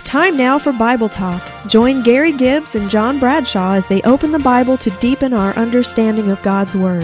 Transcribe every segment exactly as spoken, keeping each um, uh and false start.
time now for Bible Talk. Join Gary Gibbs and John Bradshaw as they open the Bible to deepen our understanding of God's Word.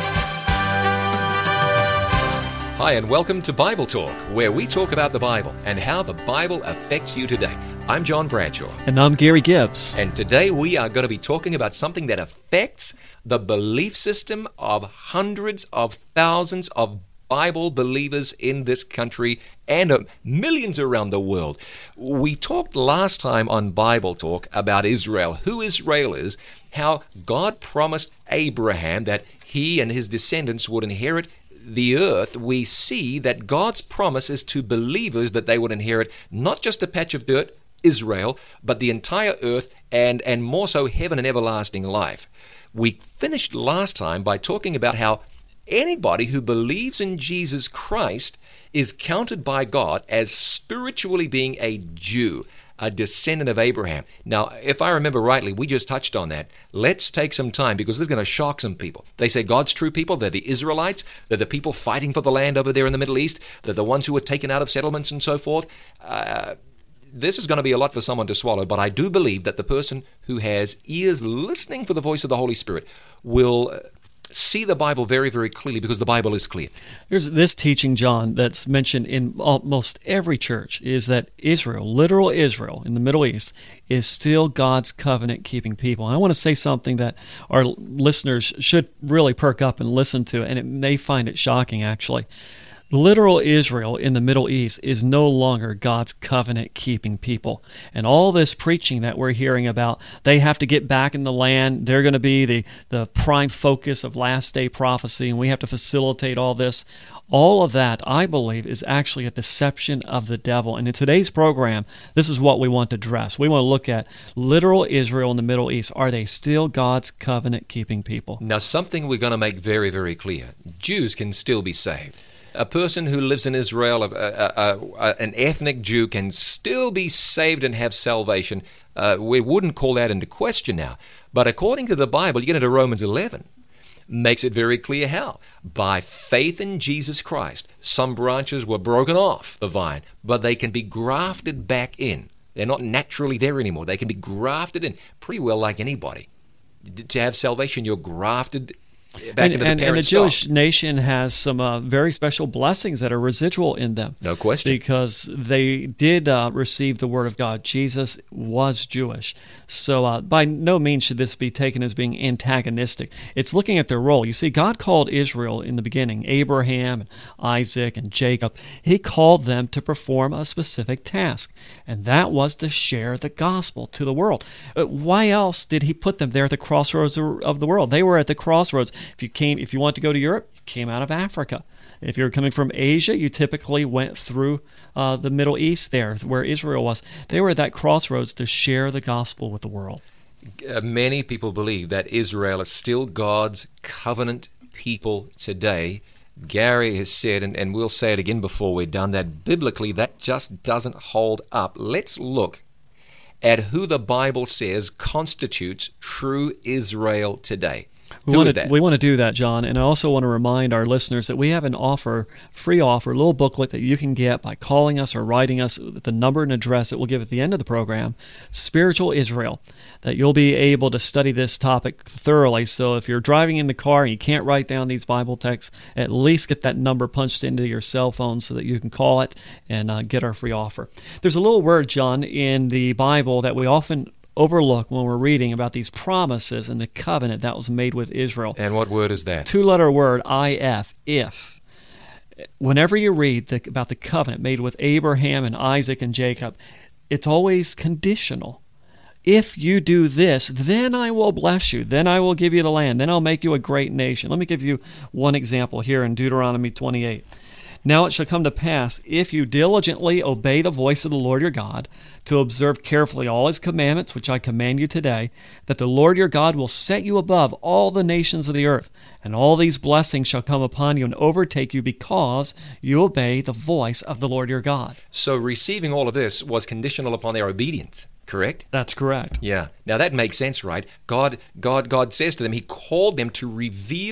Hi, and welcome to Bible Talk, where we talk about the Bible and how the Bible affects you today. I'm John Bradshaw. And I'm Gary Gibbs. And today we are going to be talking about something that affects the belief system of hundreds of thousands of Bible believers in this country and uh, millions around the world. We talked last time on Bible Talk about Israel, who Israel is, how God promised Abraham that he and his descendants would inherit the earth. We see that God's promise is to believers that they would inherit not just a patch of dirt, Israel, but the entire earth and, and more so heaven and everlasting life. We finished last time by talking about how anybody who believes in Jesus Christ is counted by God as spiritually being a Jew, a descendant of Abraham. Now, if I remember rightly, we just touched on that. Let's take some time because this is going to shock some people. They say God's true people, they're the Israelites, they're the people fighting for the land over there in the Middle East, they're the ones who were taken out of settlements and so forth. Uh, this is going to be a lot for someone to swallow, but I do believe that the person who has ears listening for the voice of the Holy Spirit will see the Bible very, very clearly because the Bible is clear. There's this teaching, John, that's mentioned in almost every church is that Israel, literal Israel in the Middle East, is still God's covenant-keeping people. And I want to say something that our listeners should really perk up and listen to, and it may find it shocking, actually. Literal Israel in the Middle East is no longer God's covenant-keeping people. And all this preaching that we're hearing about, they have to get back in the land, they're going to be the, the prime focus of last-day prophecy, and we have to facilitate all this. All of that, I believe, is actually a deception of the devil. And in today's program, this is what we want to address. We want to look at literal Israel in the Middle East. Are they still God's covenant-keeping people? Now, something we're going to make very, very clear. Jews can still be saved. A person who lives in Israel, a, a, a, a, an ethnic Jew, can still be saved and have salvation. Uh, we wouldn't call that into question now. But according to the Bible, you get into Romans eleven, makes it very clear how. By faith in Jesus Christ, some branches were broken off the vine, but they can be grafted back in. They're not naturally there anymore. They can be grafted in pretty well like anybody. To have salvation, you're grafted back and, into the and, and the stock. Jewish nation has some uh, very special blessings that are residual in them. No question. Because they did uh, receive the Word of God. Jesus was Jewish. So uh, by no means should this be taken as being antagonistic. It's looking at their role. You see, God called Israel in the beginning, Abraham, and Isaac, and Jacob. He called them to perform a specific task, and that was to share the gospel to the world. Uh, why else did he put them there at the crossroads of the world? They were at the crossroads. If you came, if you wanted to go to Europe, you came out of Africa. If you're coming from Asia, you typically went through uh, the Middle East there, where Israel was. They were at that crossroads to share the gospel with the world. Uh, many people believe that Israel is still God's covenant people today. Gary has said, and, and we'll say it again before we're done, that biblically that just doesn't hold up. Let's look at who the Bible says constitutes true Israel today. We Who want is to, that? We want to do that, John, and I also want to remind our listeners that we have an offer, free offer, a little booklet that you can get by calling us or writing us at the number and address that we'll give at the end of the program, Spiritual Israel, that you'll be able to study this topic thoroughly. So if you're driving in the car and you can't write down these Bible texts, at least get that number punched into your cell phone so that you can call it and uh, get our free offer. There's a little word, John, in the Bible that we often overlook when we're reading about these promises and the covenant that was made with Israel. And what word is that? Two-letter word, I F, if. Whenever you read the, about the covenant made with Abraham and Isaac and Jacob, it's always conditional. If you do this, then I will bless you. Then I will give you the land. Then I'll make you a great nation. Let me give you one example here in Deuteronomy twenty-eight. Now it shall come to pass, if you diligently obey the voice of the Lord your God, to observe carefully all his commandments, which I command you today, that the Lord your God will set you above all the nations of the earth, and all these blessings shall come upon you and overtake you because you obey the voice of the Lord your God. So receiving all of this was conditional upon their obedience, correct? That's correct. Yeah. Now that makes sense, right? God, God, God says to them, he called them to reveal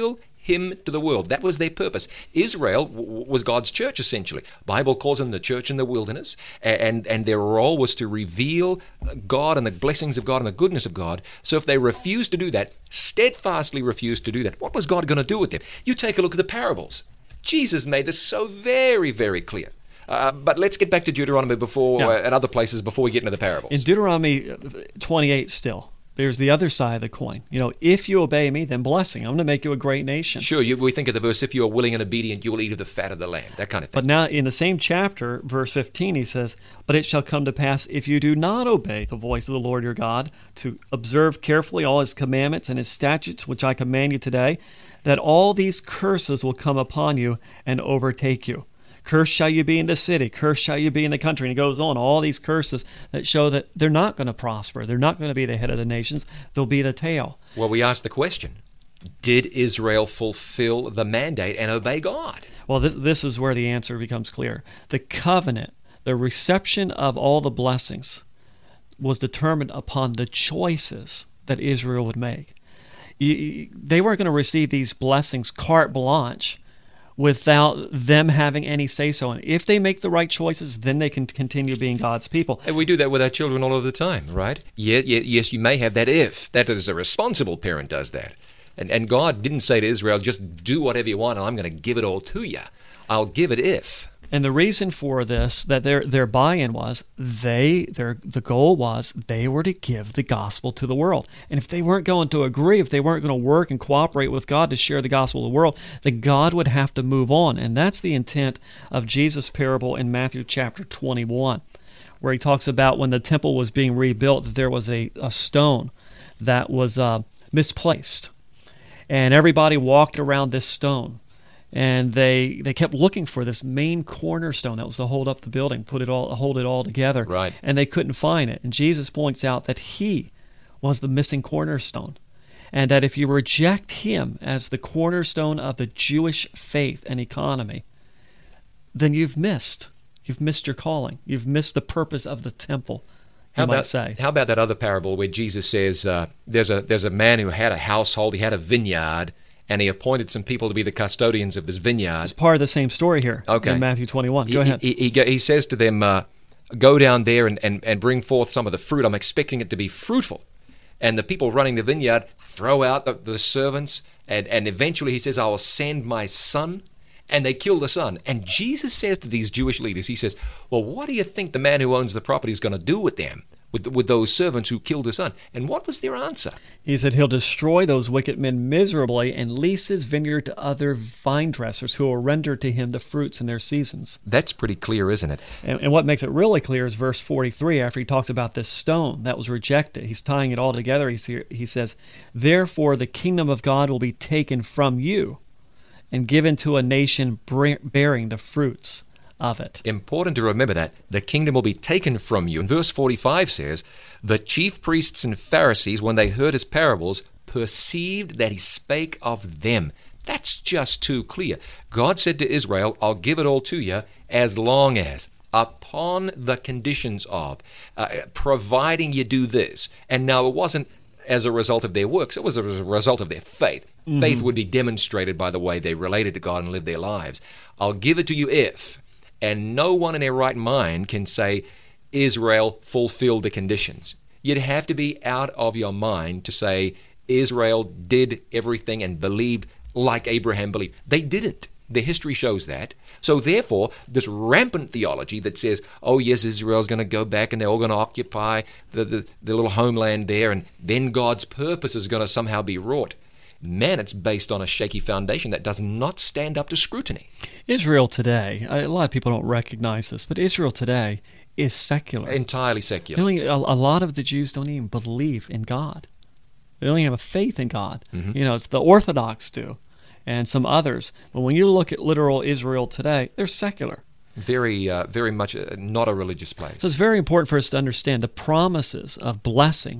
him to the world. That was their purpose. Israel w- was God's church, essentially. Bible calls them the church in the wilderness, and, and their role was to reveal God and the blessings of God and the goodness of God. So if they refused to do that, steadfastly refused to do that, what was God going to do with them? You take a look at the parables. Jesus made this so very, very clear. Uh, but let's get back to Deuteronomy before Yeah. uh, and other places before we get into the parables. In Deuteronomy twenty-eight still, there's the other side of the coin. You know, if you obey me, then blessing. I'm going to make you a great nation. Sure, you, we think of the verse, if you are willing and obedient, you will eat of the fat of the land, that kind of thing. But now in the same chapter, verse fifteen, he says, but it shall come to pass, if you do not obey the voice of the Lord your God, to observe carefully all his commandments and his statutes, which I command you today, that all these curses will come upon you and overtake you. Cursed shall you be in the city, cursed shall you be in the country. And he goes on, all these curses that show that they're not going to prosper. They're not going to be the head of the nations. They'll be the tail. Well, we ask the question, did Israel fulfill the mandate and obey God? Well, this, this is where the answer becomes clear. The covenant, the reception of all the blessings, was determined upon the choices that Israel would make. You, they weren't going to receive these blessings carte blanche without them having any say-so. And if they make the right choices, then they can continue being God's people. And we do that with our children all of the time, right? Yeah, yeah, yes, you may have that if. That is, a responsible parent does that. And, and God didn't say to Israel, just do whatever you want and I'm going to give it all to you. I'll give it if. And the reason for this, that their their buy-in was, they their the goal was they were to give the gospel to the world. And if they weren't going to agree, if they weren't going to work and cooperate with God to share the gospel with the world, then God would have to move on. And that's the intent of Jesus' parable in Matthew chapter twenty-one, where he talks about when the temple was being rebuilt, that there was a, a stone that was uh, misplaced. And everybody walked around this stone. And they they kept looking for this main cornerstone that was to hold up the building, put it all, hold it all together. Right. And they couldn't find it. And Jesus points out that he was the missing cornerstone, and that if you reject him as the cornerstone of the Jewish faith and economy, then you've missed. You've missed your calling. You've missed the purpose of the temple. You How might about, say. how about that other parable where Jesus says uh, there's a there's a man who had a household, he had a vineyard, and he appointed some people to be the custodians of this vineyard. It's part of the same story here Okay. in Matthew twenty-one. Go he, ahead. He, he, he says to them, uh, go down there and, and, and bring forth some of the fruit. I'm expecting it to be fruitful. And the people running the vineyard throw out the, the servants, and, and eventually he says, I will send my son. And they kill the son. And Jesus says to these Jewish leaders, he says, well, what do you think the man who owns the property is going to do with them, with, with those servants who killed his son? And what was their answer? He said he'll destroy those wicked men miserably and lease his vineyard to other vine dressers who will render to him the fruits in their seasons. That's pretty clear, isn't it? And, and what makes it really clear is verse forty-three, after he talks about this stone that was rejected. He's tying it all together. He, he says, therefore the kingdom of God will be taken from you and given to a nation bearing the fruits of it. Important to remember that. The kingdom will be taken from you. And verse forty-five says, the chief priests and Pharisees, when they heard his parables, perceived that he spake of them. That's just too clear. God said to Israel, I'll give it all to you as long as, upon the conditions of, uh, providing you do this. And now it wasn't as a result of their works, it was a result of their faith. Mm-hmm. Faith would be demonstrated by the way they related to God and lived their lives. I'll give it to you if, and no one in their right mind can say Israel fulfilled the conditions. You'd have to be out of your mind to say Israel did everything and believed like Abraham believed. They didn't. The history shows that. So therefore, this rampant theology that says, oh yes, Israel's going to go back and they're all going to occupy the, the, the little homeland there, and then God's purpose is going to somehow be wrought. Man, it's based on a shaky foundation that does not stand up to scrutiny. Israel today, a lot of people don't recognize this, but Israel today is secular. Entirely secular. Only, a, a lot of the Jews don't even believe in God. They don't even have a faith in God. Mm-hmm. You know, it's the Orthodox do, and some others. But when you look at literal Israel today, they're secular. Very, uh, very much uh, not a religious place. So it's very important for us to understand the promises of blessing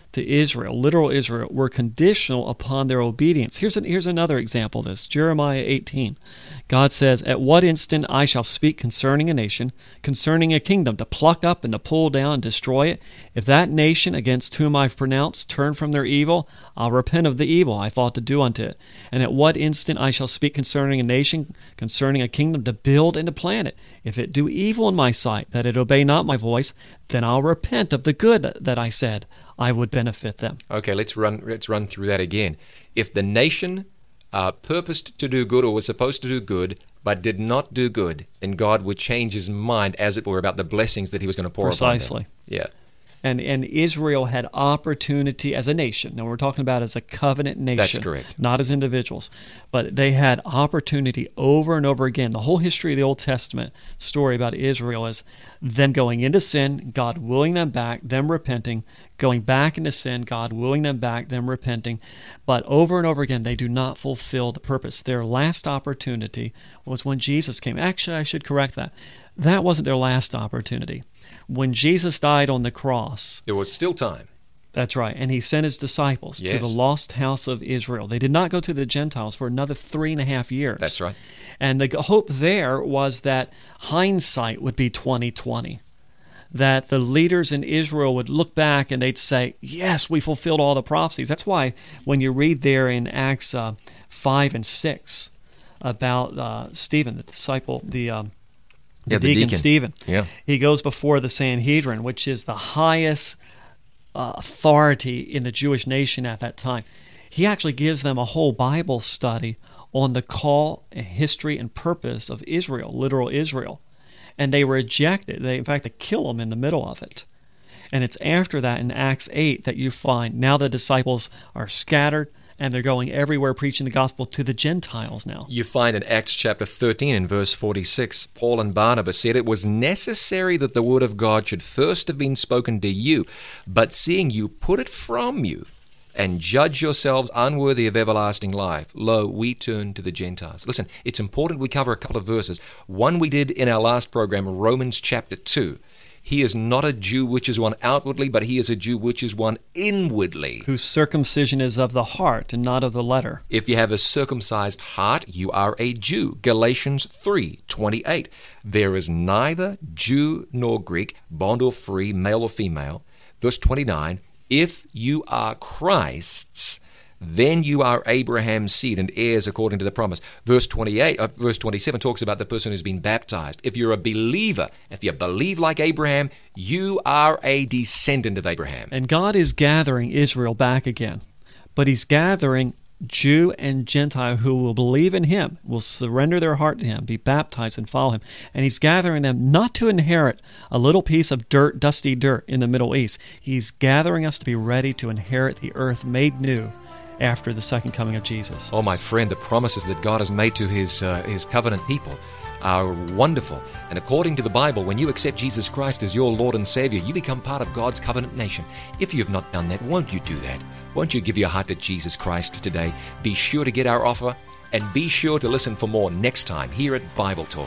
to Israel, literal Israel, were conditional upon their obedience. Here's an, here's another example of this. Jeremiah eighteen. God says, "At what instant I shall speak concerning a nation, concerning a kingdom, to pluck up and to pull down and destroy it. If that nation against whom I've pronounced turn from their evil, I'll repent of the evil I thought to do unto it. And at what instant I shall speak concerning a nation, concerning a kingdom, to build and to plant it. If it do evil in my sight, that it obey not my voice, then I'll repent of the good that I said I would benefit them." Okay, let's run let's run through that again. If the nation uh, purposed to do good or was supposed to do good but did not do good, then God would change his mind, as it were, about the blessings that he was going to pour upon them. Precisely. Yeah. And and Israel had opportunity as a nation. Now we're talking about as a covenant nation. That's correct. Not as individuals. But they had opportunity over and over again. The whole history of the Old Testament story about Israel is them going into sin, God wooing them back, them repenting, going back into sin, God wooing them back, them repenting. But over and over again, they do not fulfill the purpose. Their last opportunity was when Jesus came. Actually, I should correct that. That wasn't their last opportunity. When Jesus died on the cross, There was still time. that's right, and he sent his disciples Yes. to the lost house of Israel. They did not go to the Gentiles for another three and a half years. That's right. And the g- hope there was that hindsight would be twenty twenty. That the leaders in Israel would look back and they'd say, yes, we fulfilled all the prophecies. That's why when you read there in Acts uh, five and six about uh, Stephen, the disciple, the... Um, The, Yeah, the deacon, deacon. Stephen. Yeah. He goes before the Sanhedrin, which is the highest uh, authority in the Jewish nation at that time. He actually gives them a whole Bible study on the call, and history, and purpose of Israel, literal Israel. And they reject it. They, in fact, they kill him in the middle of it. And it's after that in Acts eight that you find now the disciples are scattered, and they're going everywhere preaching the gospel to the Gentiles now. You find in Acts chapter thirteen and verse forty-six, Paul and Barnabas said, "It was necessary that the word of God should first have been spoken to you, but seeing you put it from you, and judge yourselves unworthy of everlasting life, lo, we turn to the Gentiles." Listen, it's important we cover a couple of verses. One we did in our last program, Romans chapter two. He is not a Jew which is one outwardly, but he is a Jew which is one inwardly. Whose circumcision is of the heart and not of the letter. If you have a circumcised heart, you are a Jew. Galatians three twenty-eight. There is neither Jew nor Greek, bond or free, male or female. Verse twenty-nine. If you are Christ's, then you are Abraham's seed and heirs according to the promise. Verse twenty-eight, uh, verse twenty-seven talks about the person who's been baptized. If you're a believer, if you believe like Abraham, you are a descendant of Abraham. And God is gathering Israel back again. But he's gathering Jew and Gentile who will believe in him, will surrender their heart to him, be baptized and follow him. And he's gathering them not to inherit a little piece of dirt, dusty dirt in the Middle East. He's gathering us to be ready to inherit the earth made new after the second coming of Jesus. Oh, my friend, the promises that God has made to his uh, his covenant people are wonderful. And according to the Bible, when you accept Jesus Christ as your Lord and Savior, you become part of God's covenant nation. If you have not done that, won't you do that? Won't you give your heart to Jesus Christ today? Be sure to get our offer, and be sure to listen for more next time here at Bible Talk.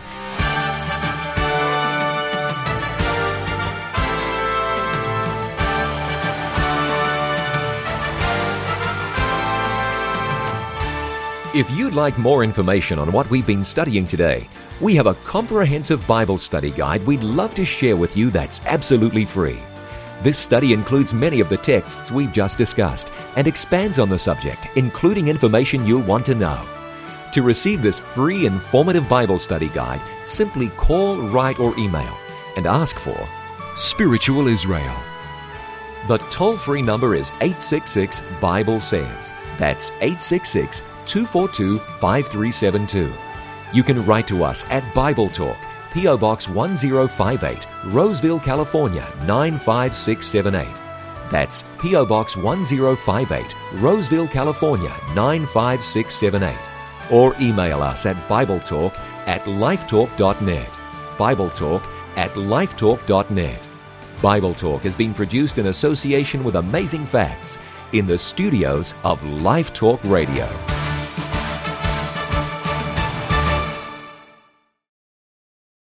If you'd like more information on what we've been studying today, we have a comprehensive Bible study guide we'd love to share with you that's absolutely free. This study includes many of the texts we've just discussed and expands on the subject, including information you'll want to know. To receive this free, informative Bible study guide, simply call, write, or email and ask for Spiritual Israel. The toll-free number is eight six six, Bible says. That's eight six six, two four two, five three seven two. You can write to us at Bible Talk, P O Box one zero five eight, Roseville, California nine five six seven eight. That's P O Box one zero five eight, Roseville, California nine five six seven eight. Or email us at BibleTalk at lifetalk dot net. BibleTalk at lifetalk dot net. Bible Talk has been produced in association with Amazing Facts in the studios of Life Talk Radio.